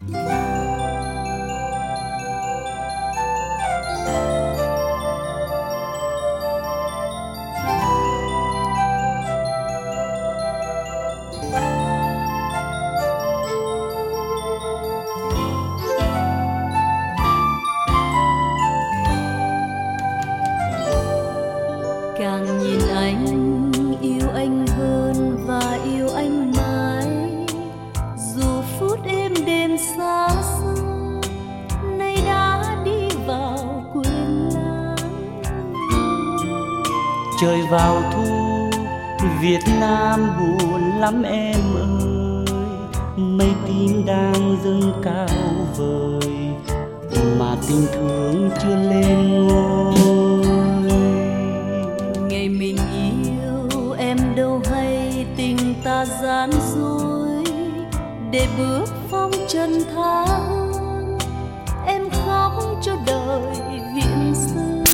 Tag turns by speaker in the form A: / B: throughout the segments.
A: Càng nhìn anh yêu anh hơn và yêu anh mãi, dù phút êm đêm xa xưa nay đã đi vào quên lãng.
B: Trời vào thu Việt Nam buồn lắm em ơi, mây tím đang dâng cao vời mà tình thương chưa lên ngôi.
A: Ngày mình yêu em đâu hay tình ta gian dối, để bước phong trần tha hương em khóc cho đời viện xưa.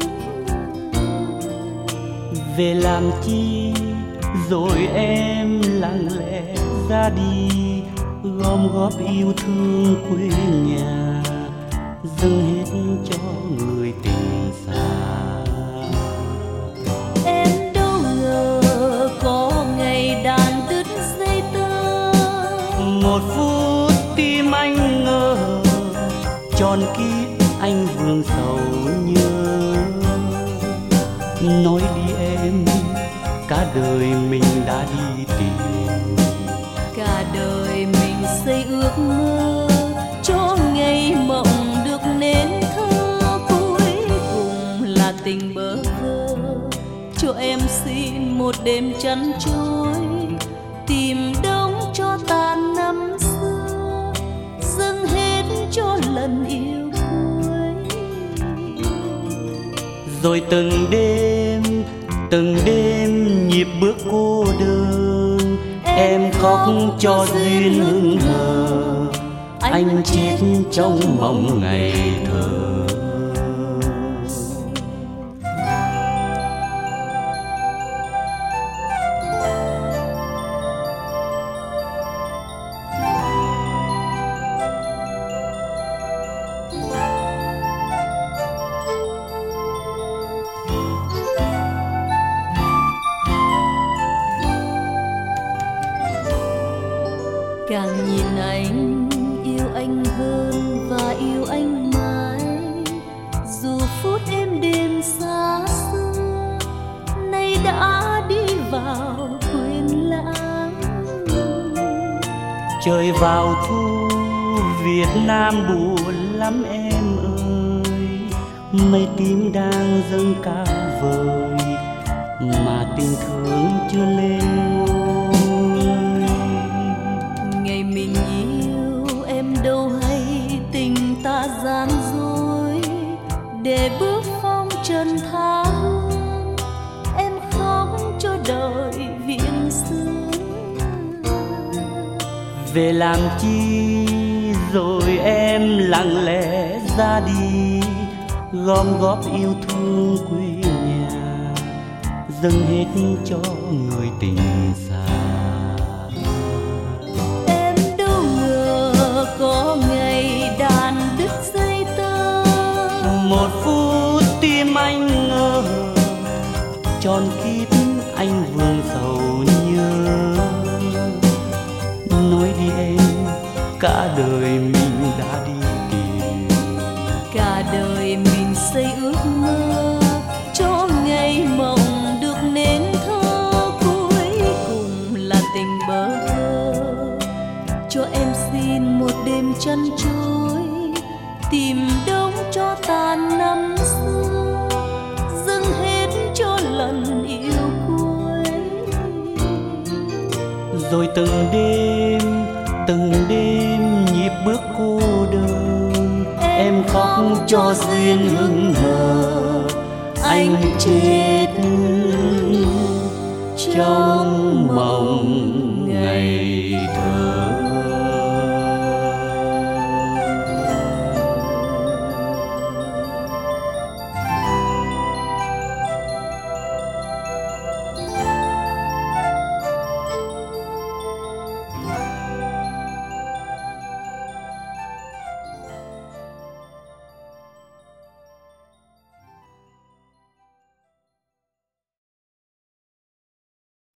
B: Về làm chi rồi em lặng lẽ ra đi, gom góp yêu thương quê nhà dâng hết cho người tình xa.
A: Em đâu ngờ có ngày đàn đứt dây tơ,
B: Một phút tim anh ngờ tròn kiếp anh vương sầu nhớ. Nói đi em, cả đời mình đã đi tìm,
A: cả đời mình xây ước mơ cho ngày mộng được nên thơ. Cuối cùng là tình bơ vơ, cho em xin một đêm chăn trôi, tìm đống cho tàn năm xưa, dâng hết cho lần yêu cuối.
B: rồi từng đêm nhịp bước cô đơn, em khóc cho duyên hững hờ, anh chết trong mộng ngày thơ.
A: Càng nhìn anh yêu anh hơn và yêu anh mãi, dù phút êm đêm xa xưa nay đã đi vào quên lãng.
B: Trời vào thu Việt Nam buồn lắm em ơi, mây tím đang dâng cao vời mà tình thương chưa lên ngôi.
A: Ngày mình yêu em đâu hay tình ta gian dối, để bước phong trần tha hương em khóc cho đời viện xưa.
B: Về làm chi rồi em lặng lẽ ra đi, gom góp yêu thương quê nhà dâng hết cho người tình xa.
A: Em đâu ngờ có ngày đàn đứt dây tơ,
B: Một phút tim anh ngờ tròn kiếp anh vương sầu nhớ. Nói đi em, cả đời mình đã đi tìm,
A: cả đời mình xây ước mơ cho ngày mộng được nên thơ. Cuối cùng là tình bơ vơ, cho em xin một đêm chăn trôi, tìm đống cho tàn năm xưa, dâng hết cho lần yêu cuối.
B: rồi từng đêm nhịp bước cô đơn, em khóc cho duyên hững hờ, anh chết trong